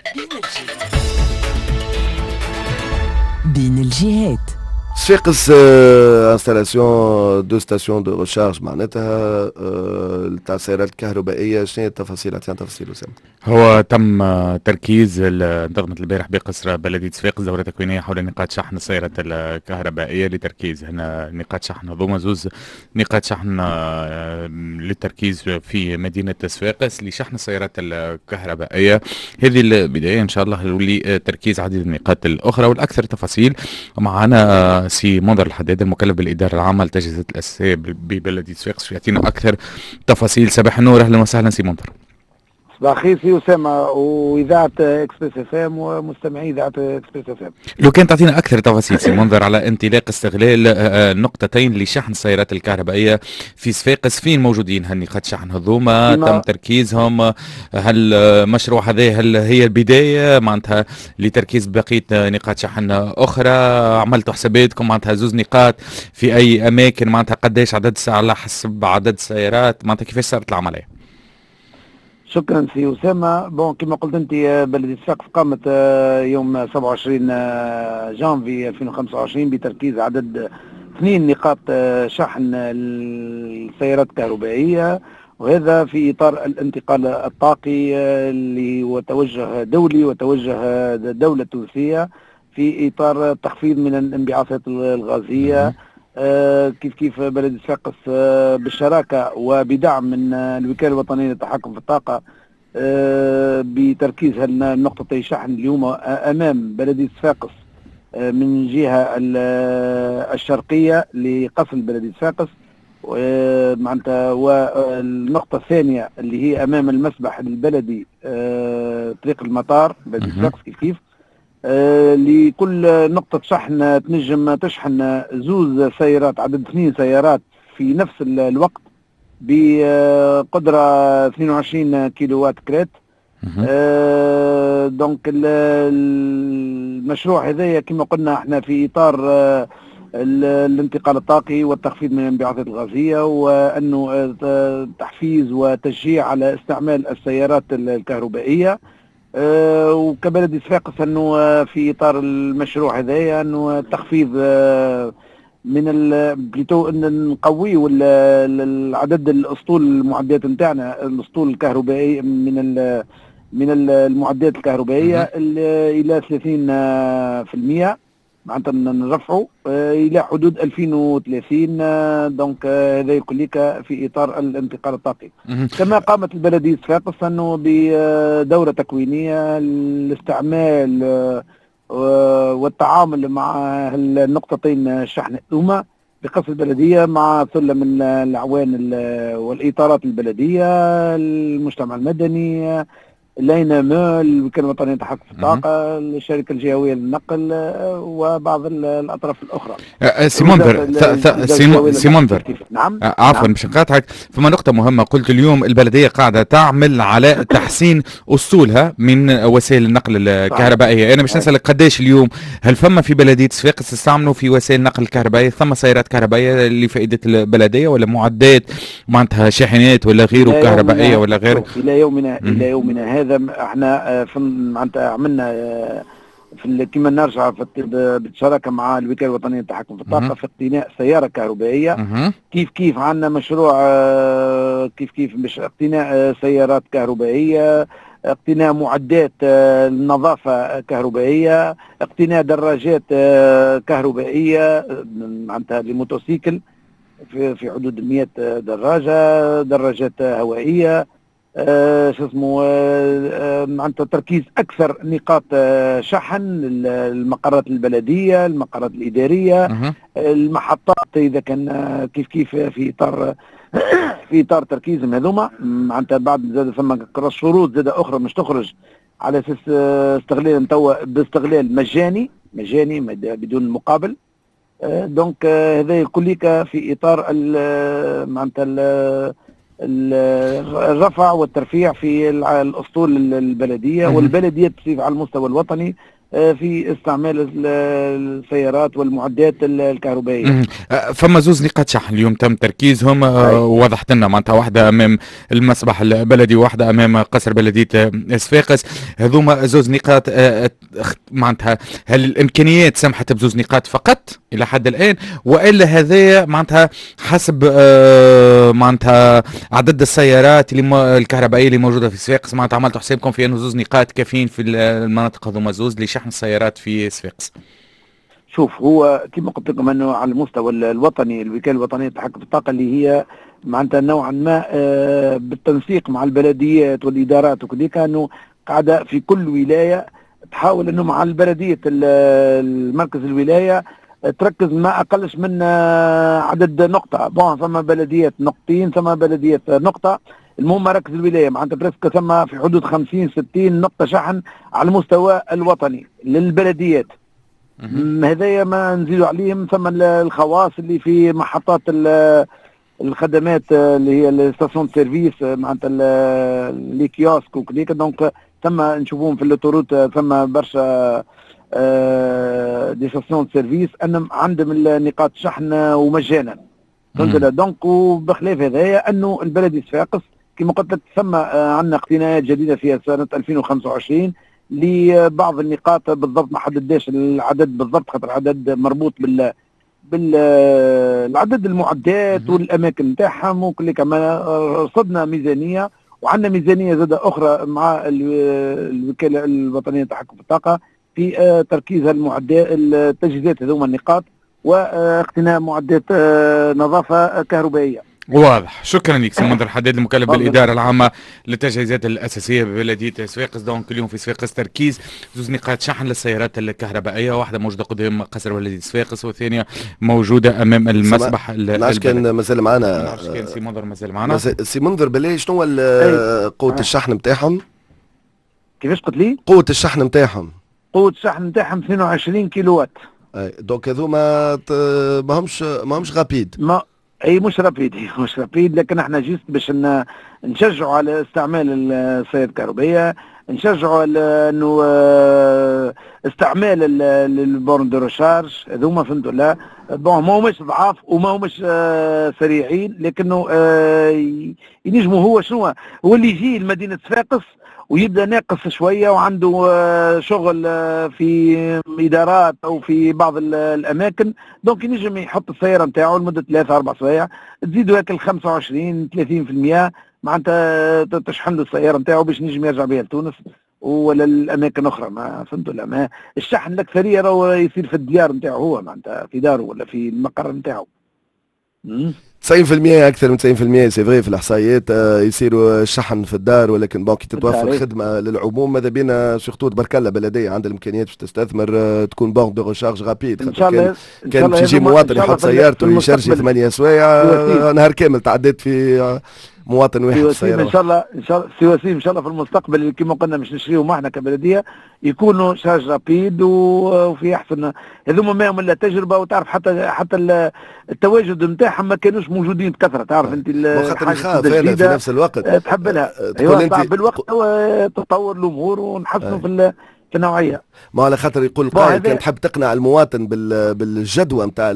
بين الجهات. صفاقس انستالاسيون دو ستاسيون دو ريشارج معناتها تاع السيارات الكهربائيه. شنو هي التفاصيل؟ اعطينا تفاصيل اسامه. هو تم تركيز انضغمت البارح بقصر بلدية صفاقس دورة تكوينية حول نقاط شحن السيارات الكهربائية لتركيز هنا نقاط شحن هذوما زوز نقاط شحن للتركيز في مدينة صفاقس لشحن السيارات الكهربائية. هذه البداية إن شاء الله لتركيز عديد النقاط الأخرى والأكثر تفاصيل. معنا سي منذر الحداد المكلف بالإدارة العامة للتجهيزات الأساسية ببلدية صفاقس يعطينا أكثر تفاصيل. صباح النور، أهلا وسهلا سي منذر. صباح الخير سي أسامة وإذاعة إكسبريس اف ام ومستمعي إذاعة إكسبريس اف ام. لو كان تعطينا أكثر تفاصيل سي منذر على انطلاق استغلال نقطتين لشحن السيارات الكهربائية في صفاقس، فين موجودين هالنقاط شحن هذوما؟ تم تركيزهم؟ هل مشروع هذا هل هي البداية معناتها لتركيز بقية نقاط شحن أخرى؟ عملتوا حساباتكم معناتها زوز نقاط في أي أماكن؟ معناتها قديش عدد على حسب عدد السيارات؟ معناتها كيفاش صارت العملية؟ شكرا سي أسامة. بون كما قلت أنت بلدية صفاقس قامت يوم 27 جانفي 2025 بتركيز عدد 2 نقاط شحن السيارات الكهربائية، وهذا في إطار الانتقال الطاقي اللي هو توجه دولي وتوجه دولة تونسية في إطار التخفيض من الانبعاثات الغازية. كيف بلدية صفاقس بالشراكة وبدعم من الوكالة الوطنية للتحكم في الطاقة بتركيز النقطتي شحن اليوم أمام بلدية صفاقس من جهة الشرقية لقصر بلدية صفاقس معناتها، والنقطة الثانية اللي هي أمام المسبح البلدي طريق المطار بلدية صفاقس كيف لكل نقطة شحن تنجم تشحن زوز سيارات، عدد 2 سيارات في نفس الوقت بقدرة 22 كيلووات كريت. دونك المشروع هذايا كما قلنا احنا في إطار الانتقال الطاقي والتخفيض من الانبعاثات الغازية، وأنه تحفيز وتشجيع على استعمال السيارات الكهربائية. وكبلدية صفاقس انه في اطار المشروع هذايا انه التخفيض من بليتو ان نقويوا عدد الاسطول المعدات نتاعنا، الاسطول الكهربائي من المعدات الكهربائيه الى 30% معناتها نرفعوا الى حدود 2030. دونك هذا يكون لك في اطار الانتقال الطاقي. كما قامت البلديه صفاقس انه بدوره تكوينيه للاستعمال والتعامل مع النقطتين الشحن هما بقصر البلديه مع ثله من الاعوان والاطارات البلديه، المجتمع المدني، الأينما، الوكالة الوطنية للتحكم في الطاقة، الشركة الجهوية للنقل، وبعض الأطراف الأخرى. سي منذر نعم عفوا باش نقاطعك، فما نقطة مهمة قلت اليوم البلدية قاعدة تعمل على تحسين أسطولها من وسائل النقل الكهربائية. أنا باش نسألك قداش اليوم هل فما في بلدية صفاقس تستعملوا في وسائل النقل الكهربائية ثم سيارات كهربائية لفائدة البلدية ولا معدات معناتها شاحنات ولا غيره كهربائية ولا غير؟ إلى يومنا هذا احنا معناتها عملنا كما نرجع بالشراكه مع الوكاله الوطنيه للتحكم في الطاقه في اقتناء سياره كهربائيه. كيف عندنا مشروع كيف باش اقتناء سيارات كهربائيه، اقتناء معدات النظافه كهربائيه، اقتناء دراجات كهربائيه معناتها للموتوسيكل في حدود 100 دراجه، دراجات هوائيه، شو اسمه معناتها تركيز اكثر نقاط شحن، المقرات البلديه، المقرات الاداريه، المحطات اذا كان كيف في اطار تركيزهم هذوما معناتها. بعد زاد ثم شروط زاد اخرى مش تخرج على اساس استغلال توا باستغلال مجاني بدون مقابل. دونك هذا كليك في اطار معناتها الرفع والترفيع في الاسطول البلديه والبلديه بصفه على المستوى الوطني في استعمال السيارات والمعدات الكهربائية. فما زوز نقاط شحن اليوم تم تركيزهم، وضحت لنا معناتها واحدة أمام المسبح البلدي وواحدة أمام قصر بلدية صفاقس. هذوما زوز نقاط معناتها هل الإمكانيات سمحت بزوز نقاط فقط إلى حد الآن، وإلا هذا معناتها حسب معناتها عدد السيارات الكهربائية اللي موجودة في صفاقس؟ معناتها عملتوا حسابكم في أنه زوز نقاط كافيين في المناطق هذوما زوز لشحن السيارات في صفاقس؟ شوف، هو كما قلت لكم انه على المستوى الوطني الوكاله الوطنيه للتحكم في الطاقه اللي هي معناتها نوعا ما بالتنسيق مع البلديات والادارات وكذا، كانوا قاعده في كل ولايه تحاول انه مع البلديه المركز الولايه تركز ما اقلش من عدد نقطه. بون ثم بلديات نقطتين، ثم بلديات نقطه، المهم مركز الولايه معناتها بريسك ثم في حدود 50 60 نقطه شحن على المستوى الوطني للبلديات. هذايا ما نزيدوا عليهم ثم الخواص اللي في محطات الخدمات اللي هي الستاسيون سيرفيس معناتها لي كيوسك وكذلك. دونك ثم نشوفوهم في الاوتوروت ثم برشا دي ستاسيون سيرفيس انهم عندهم نقاط شحن ومجانا. فهمت؟ دونك وبخلاف هذايا انه البلدي صفاقس كما قلت لك ثم عندنا اقتناءات جديده في سنه 2025 لبعض النقاط بالضبط، ما حددناش العدد بالضبط خاطر العدد مربوط بالعدد المعدات والاماكن نتاعهم وكل. كما رصدنا ميزانيه وعندنا ميزانيه زاده اخرى مع الوكاله الوطنيه للتحكم في الطاقه في تركيز المعدات التجهيزات هذوما النقاط واقتناء معدات نظافه كهربائيه. واضح. شكرا لك سي منذر حداد المكلف بالإدارة العامة للتجهيزات الأساسية ببلدية صفاقس. دونك اليوم في صفاقس تركيز زوز نقاط شحن للسيارات الكهربائية، واحدة موجودة قدام قصر بلدية صفاقس والثانية موجودة أمام المسبح البلدي. كان مازال معنا كان سي منذر مازال معنا. سي منذر بالله شنو قوة الشحن نتاعهم؟ كيفاش قلت لي؟ قوة الشحن نتاعهم. قوة الشحن نتاعهم 22 كيلو وات. دونك هذوما ماهمش غابيد. اي مش رابيد، لكن احنا جيست باش نشجعوا على استعمال السيارات الكهربائيه، نشجعوا على انه استعمال البورن دو ريشارج. هذوما فهمتوا لا بون ما هماش ضعاف وما هماش سريعين، لكنه ينجموا. هو شنو هو اللي يجي لمدينه صفاقس ويبدا ناقص شويه وعنده شغل في ادارات او في بعض الاماكن، دونك ينجم يحط السياره نتاعو لمده 3-4 سوايع، تزيدوا هيك ال 25-30% معناتها تشحن له السياره نتاعو باش ينجم يرجع بها لتونس ولا الاماكن اخرى. ما فهمتوا لا؟ ما الشحن الاكثريه راهو يصير في الديار نتاعو هو معناتها في داره ولا في المقر نتاعو. 90% اكثر من 90% سي فري في الاحصائيات يصيروا الشحن في الدار، ولكن كي تتوفر خدمه للعموم ماذا بينا سورتو تبارك الله بلديه عندها الامكانيات باش تستثمر تكون بورد دو ريشارج غابيد. ان شاء الله كان باش يجي مواطن يحط سيارته ويشرجي 8 سوايع نهار كامل تعديت في مواطن واحد سيارة. ان شاء الله سي وسيم ان شاء الله في المستقبل كما قلنا مش نشريو معنا كبلديه يكونوا شارج رابيد وفي احسن. هذوما ما هم الا تجربه، وتعرف حتى التواجد نتاعهم ما كانوش موجودين بكثره. تعرف انت الحاجه نخاف انا في نفس الوقت تحب لها. ايوه بالوقت تطور الامور ونحسنوا في النوعيه. ما على خاطر يقول القائل كان تحب تقنع المواطن بالجدوى نتاع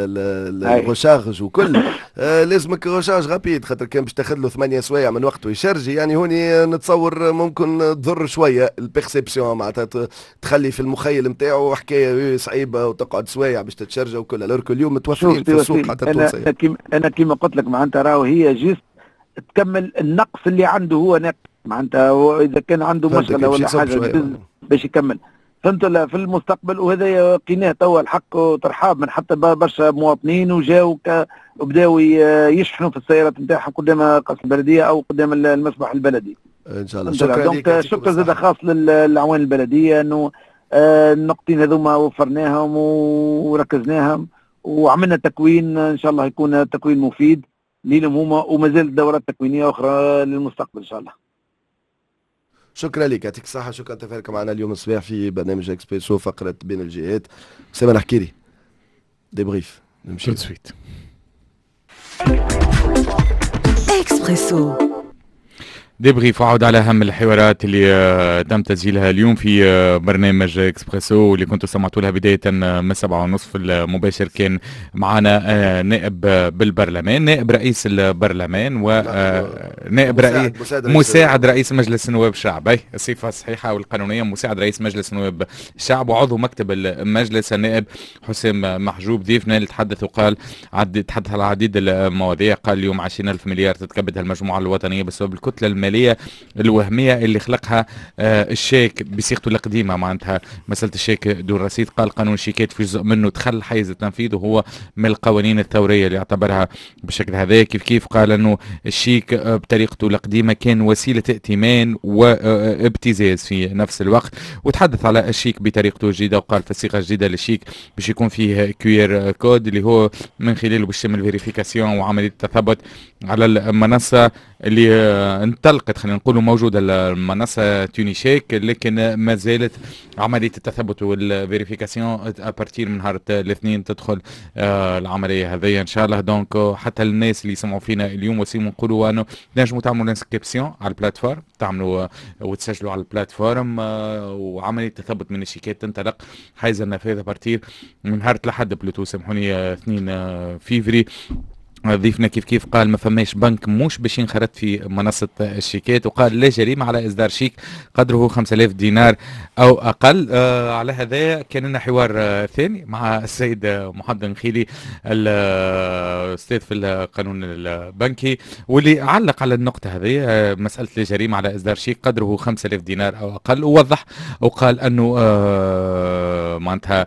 الرشارج وكل لازمك رشارج غابيد، خاطر كان باش تاخذ له 8 سوايع من وقته يشرجي. يعني هوني نتصور ممكن تضر شويه البيرسيبسيون معناتها تخلي في المخيل نتاعو حكايه صعيبه وتقعد سوايع باش تتشرجى وكل. الورك اليوم متوفرين في السوق حتى التونسيه. انا كيما قلت لك معناتها راهو هي جيست تكمل النقص اللي عنده هو ناقص معناتها، اذا كان عنده مشكله ولا حاجه باش يكمل. فهمت لا في المستقبل. وهذا قيناه توا الحق وترحاب من حتى برشا مواطنين وجاو وبداوا يشحنوا في السيارات نتاعهم قدام قصر البلديه او قدام المسبح البلدي ان شاء الله. شكرا لك. شكرا زاد خاص للعوان البلديه انه النقطتين هذوما وفرناهم وركزناهم وعملنا تكوين ان شاء الله يكون تكوين مفيد لهم هما، ومازال دورات تكوينيه اخرى للمستقبل ان شاء الله. شكرا لك، يعطيك الصحة. شكرا تفارك معنا اليوم الصباح في برنامج اكسبريسو فقرة بين الجهات. سيما نحكي لي ديبريف نمشي سويت. اكسبريسو ديبغيف عود على أهم الحوارات اللي تم تسجيلها اليوم في برنامج إكسبريسو واللي كنتوا سمعتوا لها بداية من 7:30 المباشر. كان معنا نائب بالبرلمان، نائب رئيس البرلمان ونائب مساعد رئيس مجلس النواب الشعب، الصفة الصحيحة والقانونية، مساعد رئيس مجلس النواب الشعب وعضو مكتب المجلس النائب حسام محجوب ضيفنا اللي تحدث وقال تحدث على عديد المواضيع. قال اليوم 20,000 مليار تتكبدها المجموعة الوطنية بسبب الكتلة المالية الوهمية اللي خلقها الشيك بصيغته القديمة، معناتها مسألة الشيك دون رصيد. قال قانون الشيكات في جزء منه دخل حيز التنفيذ وهو من القوانين الثورية اللي يعتبرها بالشكل هذا. كيف قال انه الشيك بطريقته القديمة كان وسيلة ائتمان وابتزاز في نفس الوقت، وتحدث على الشيك بطريقته الجديدة وقال في الصيغة الجديدة للشيك باش يكون فيه QR كود اللي هو من خلاله باش يتم الفيريفيكاسيون وعملية التثبت على المنصة اللي انطلقت، خلينا نقولوا موجودة المنصة تونيشيك، لكن ما زالت عملية التثبت والفيريفيكاسيون ابارتير من نهار الاثنين تدخل العملية هذه ان شاء الله. دونك حتى الناس اللي يسمعوا فينا اليوم وسيم نقولوا انه تنجموا تعملوا انسكريبسيون على البلاتفورم، تعملوا وتسجلوا على البلاتفورم وعملية التثبت من الشيكات تنطلق حيز النفاذ ابارتير من نهار الاحد بلوتو سامحوني 2 فيفري. ضيفنا كيف قال ما فماش بنك مش باش ينخرط في منصة الشيكات، وقال لا جريمة على إصدار شيك قدره 5,000 دينار أو أقل. على هذا كان لنا حوار ثاني مع السيد محمد نخيلي الأستاذ في القانون البنكي، واللي علق على النقطة هذه مسألة لا جريمة على إصدار شيك قدره 5,000 دينار أو أقل، ووضح وقال أنه معناتها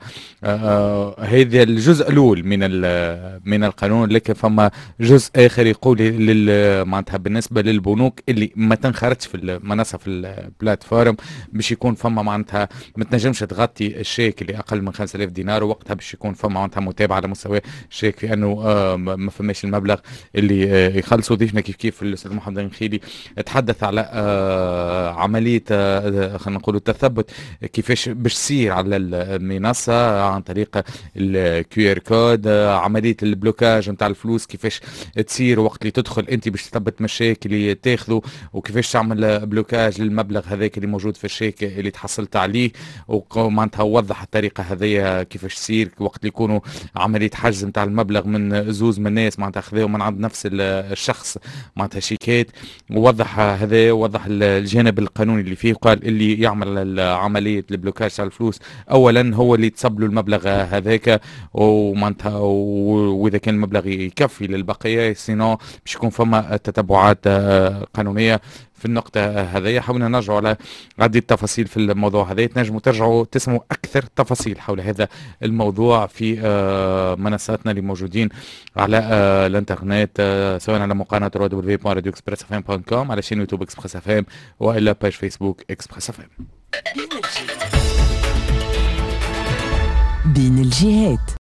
هذا الجزء الأول من القانون، لكن فما جزء اخر يقول معناتها بالنسبه للبنوك اللي ما تنخرطش في المنصه في البلاتفورم باش يكون فما معناتها ما تنجمش تغطي الشيك اللي اقل من 5,000 دينار، ووقتها باش يكون فما معناتها متابعه على مستوى الشيك في انه ما فماش المبلغ اللي يخلصوا. ضيفنا كيف الاستاذ محمد نخيلي تحدث على عمليه خلينا نقولوا التثبت كيفاش باش تصير على المنصه عن طريق الQR كود، عمليه البلوكاج نتاع الفلوس كيفاش تصير وقت اللي تدخل انت باش تثبت من الشيك اللي تاخذه، وكيفاش تعمل بلوكاج للمبلغ هذاك اللي موجود في الشيك اللي تحصلت عليه، ومعناتها وضح الطريقه هذيا كيفاش تصير وقت اللي يكونوا عمليه حجز نتاع المبلغ من زوز من الناس معناتها خذاو من عند نفس الشخص معناتها شيكات، ووضح هذا ووضح الجانب القانوني اللي فيه. قال اللي يعمل عمليه البلوكاج على الفلوس اولا هو اللي تصب له المبلغ هذاك، ومعناتها واذا كان المبلغ يكفي للبقيه سينو باش يكون فما تتبعات قانونيه في النقطة هذه. حاولنا نرجعوا على عدة تفاصيل في الموضوع هذا، تنجموا ترجعوا تسمعوا أكثر تفاصيل حول هذا الموضوع في منصاتنا اللي موجودين على الانترنت، سواء على موقعنا www.radioexpressfm.com، على شين يوتيوب اكسبريس اف ام، وإلا باج فيسبوك اكسبريس اف ام. بين الجهات